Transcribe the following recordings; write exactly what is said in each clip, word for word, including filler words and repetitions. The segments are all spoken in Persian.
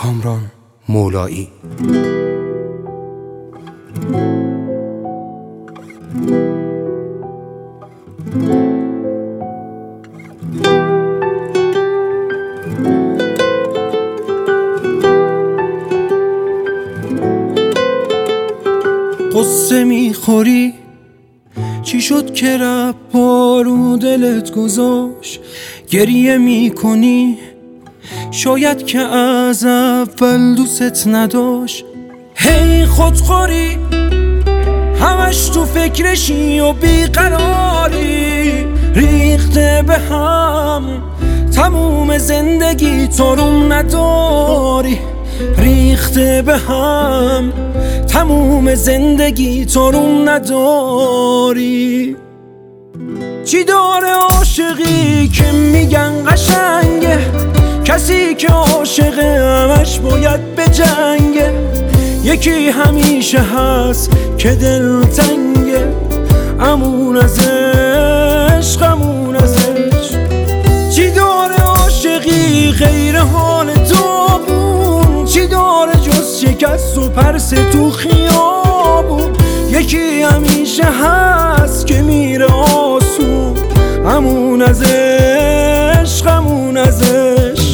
کامران مولایی. قصه میخوری چی شد که رب بارو دلت گذاشت؟ گریه میکنی شاید که از اول دوست نداشت. هی خودخوری همش تو فکرشی و بیقراری، ریخته به هم تموم زندگی تو رو نداری، ریخته به هم تموم زندگی تو رو نداری. چی داره عاشقی که میگن قشنگه؟ کسی که عاشقه همش باید بجنگه. یکی همیشه هست که دل تنگه، امون از عشق امون از عشق. چی داره عاشقی غیر حال داغون؟ چی داره جز شکست و پرس تو خیابون؟ یکی همیشه هست که میره آسون، امون از عشق امون از عشق.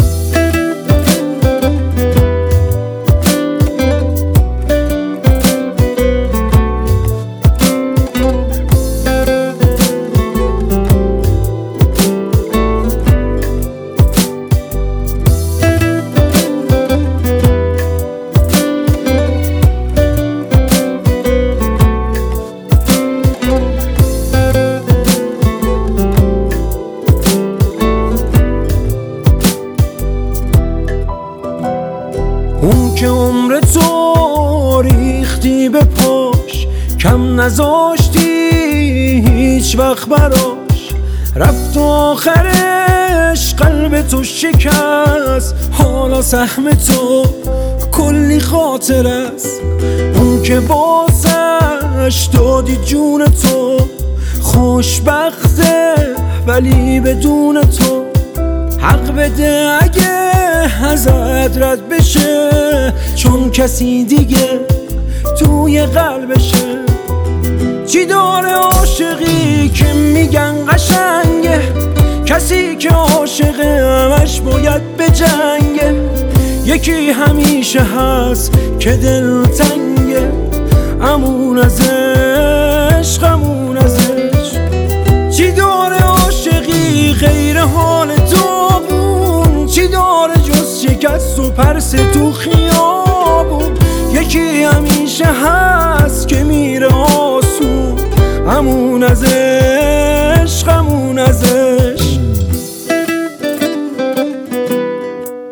اون که عمر تو ریختی به پاش، کم نذاشتی هیچ وقت براش، رفت آخرش قلب تو شکست، حالا سهم تو کلی خاطر است. اون که بازش دادی جون تو، خوشبخته ولی بدون تو. حق بده اگه ازت رد بشه، چون کسی دیگه توی قلبشه. چی داره عاشقی که میگن قشنگه؟ کسی که عاشقه همش باید بجنگه. یکی همیشه هست که دل تنگه، امون از عشق امون از عشق. چی داره عاشقی غیر حال داغون؟ چی داره جز شکست و پرس تو خیابون؟ یکی همیشه هست که میره آسون، امون از عشق امون از عشق.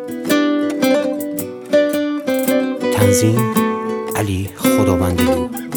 تنظیم علی خداوندلو.